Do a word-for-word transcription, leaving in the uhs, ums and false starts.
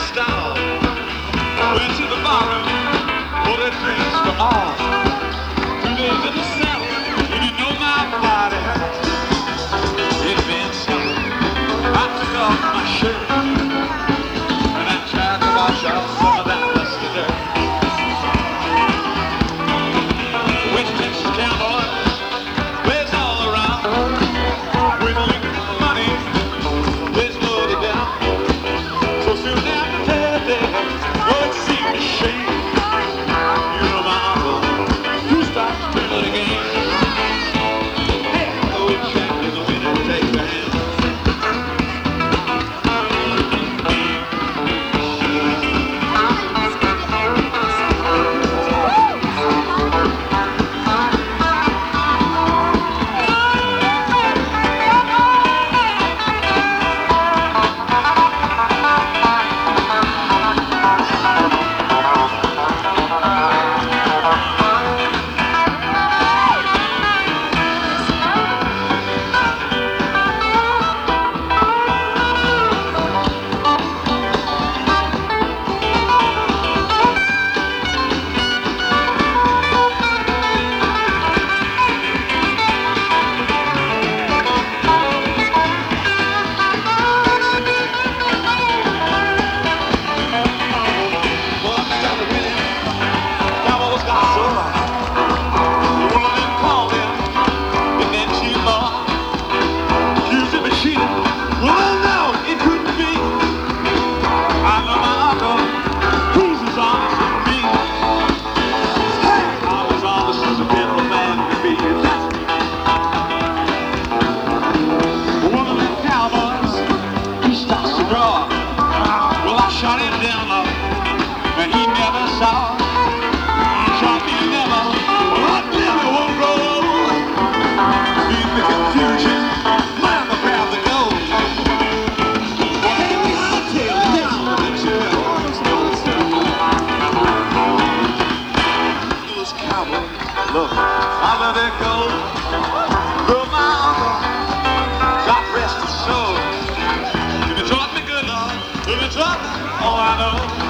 style. Went to the barroom, ordered drinks for all. Two days in the saddle, and you know my body. It'd been summer. I took off my shirt, and I tried to wash off some of that dusty dirt. West Texas cowboys, plays all around. With a little money, there's no doubt. So soon after that day, oh, it seemed a shame. You know my uncle, who starts to turn it again. Hey, old chap, there's a winner to take the hand. Shot him down low, and he never saw. Shot me never, but never won't roll. In the confusion, mind the path that goes. Well, hey, I'll tell you now that you know. Those cowboys, look, I let it go. Though my uncle, God rest his soul. If you taught me good, Lord, if you taught me, oh, I know.